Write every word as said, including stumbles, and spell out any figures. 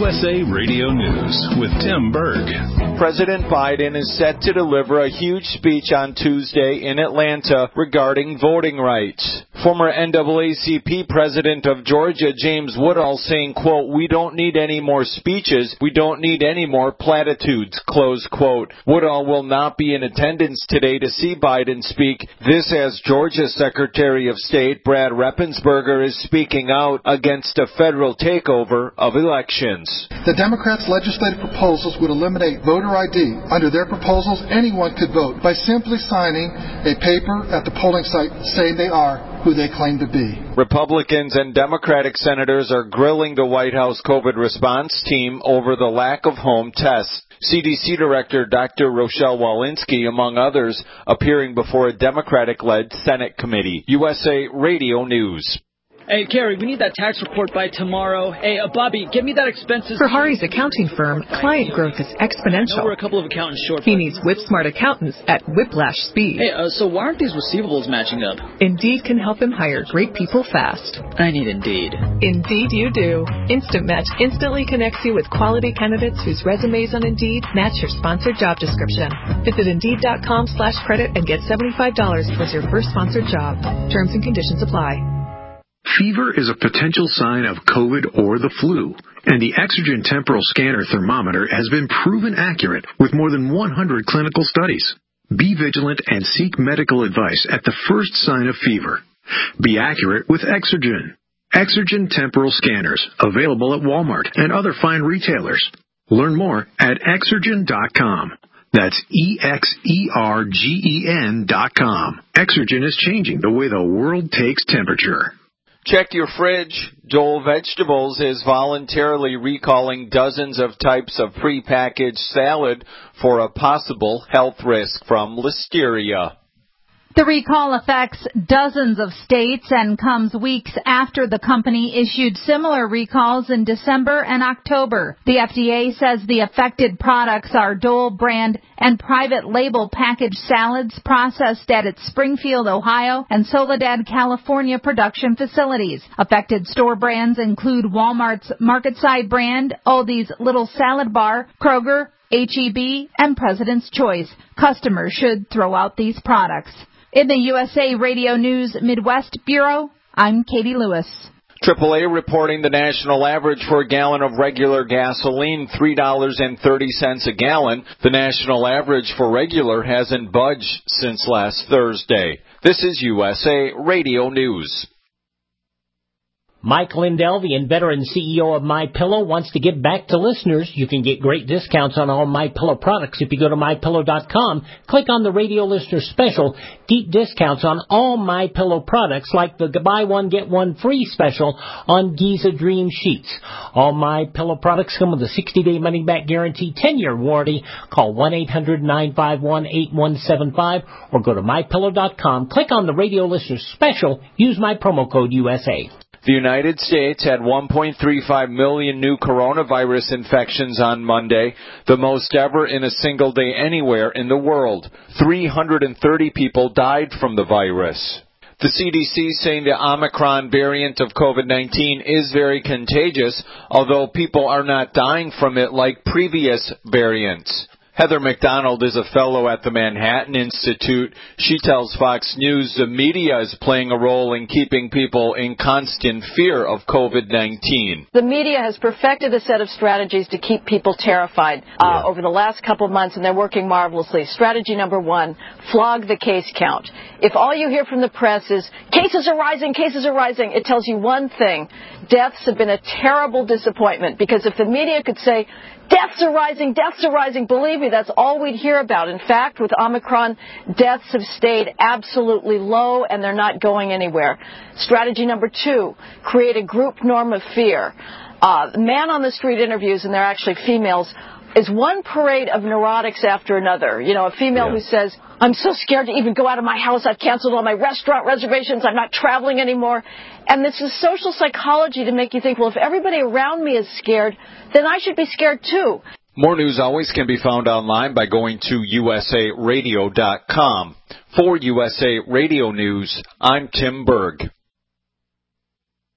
U S A Radio News with Tim Berg. President Biden is set to deliver a huge speech on Tuesday in Atlanta regarding voting rights. Former N double A C P President of Georgia, James Woodall, saying, quote, "We don't need any more speeches. We don't need any more platitudes," close quote. Woodall will not be in attendance today to see Biden speak. This as Georgia Secretary of State Brad Raffensperger is speaking out against a federal takeover of elections. The Democrats' legislative proposals would eliminate voter I D. Under their proposals, anyone could vote by simply signing a paper at the polling site saying they are who they claim to be. Republicans and Democratic senators are grilling the White House COVID response team over the lack of home tests. C D C Director Doctor Rochelle Walensky, among others, appearing before a Democratic-led Senate committee. U S A Radio News. Hey, Carrie, we need that tax report by tomorrow. Hey, uh, Bobby, get me that expenses. For Hari's accounting firm, client growth is exponential. I know we're a couple of accountants short. He needs whip-smart accountants at whiplash speed. Hey, uh, so why aren't these receivables matching up? Indeed can help him hire great people fast. I need Indeed. Indeed you do. Instant Match instantly connects you with quality candidates whose resumes on Indeed match your sponsored job description. Visit Indeed.com slash credit and get seventy-five dollars towards your first sponsored job. Terms and conditions apply. Fever is a potential sign of COVID or the flu, and the Exergen temporal scanner thermometer has been proven accurate with more than one hundred clinical studies. Be vigilant and seek medical advice at the first sign of fever. Be accurate with Exergen. Exergen temporal scanners, available at Walmart and other fine retailers. Learn more at Exergen dot com. That's E X E R G E N dot com. Exergen is changing the way the world takes temperature. Check your fridge. Dole Vegetables is voluntarily recalling dozens of types of prepackaged salad for a possible health risk from Listeria. The recall affects dozens of states and comes weeks after the company issued similar recalls in December and October. The F D A says the affected products are Dole brand and private label packaged salads processed at its Springfield, Ohio and Soledad, California production facilities. Affected store brands include Walmart's MarketSide brand, Aldi's Little Salad Bar, Kroger, H E B, and President's Choice. Customers should throw out these products. In the U S A Radio News Midwest Bureau, I'm Katie Lewis. triple A reporting the national average for a gallon of regular gasoline, three dollars and thirty cents a gallon. The national average for regular hasn't budged since last Thursday. This is U S A Radio News. Mike Lindell, the veteran C E O of MyPillow, wants to give back to listeners. You can get great discounts on all MyPillow products if you go to my pillow dot com. Click on the radio listener special. Deep discounts on all MyPillow products, like the buy one, get one free special on Giza Dream Sheets. All MyPillow products come with a sixty-day money-back guarantee, ten-year warranty. Call one eight hundred nine five one eight one seven five or go to my pillow dot com. Click on the radio listener special. Use my promo code U S A. The United States had one point three five million new coronavirus infections on Monday, the most ever in a single day anywhere in the world. three hundred thirty people died from the virus. The C D C saying the Omicron variant of COVID nineteen is very contagious, although people are not dying from it like previous variants. Heather McDonald is a fellow at the Manhattan Institute. She tells Fox News the media is playing a role in keeping people in constant fear of COVID nineteen. The media has perfected a set of strategies to keep people terrified uh, yeah. over the last couple of months, and they're working marvelously. Strategy number one, flog the case count. If all you hear from the press is, cases are rising, cases are rising, it tells you one thing. Deaths have been a terrible disappointment, because if the media could say, deaths are rising, deaths are rising, believe me, that's all we'd hear about. In fact, with Omicron, deaths have stayed absolutely low, and they're not going anywhere. Strategy number two, create a group norm of fear. Uh, man-on-the-street interviews, and they're actually females, is one parade of neurotics after another. You know, a female yeah. who says, I'm so scared to even go out of my house. I've canceled all my restaurant reservations. I'm not traveling anymore. And this is social psychology to make you think, well, if everybody around me is scared, then I should be scared too. More news always can be found online by going to U S A radio dot com. For U S A Radio News, I'm Tim Berg.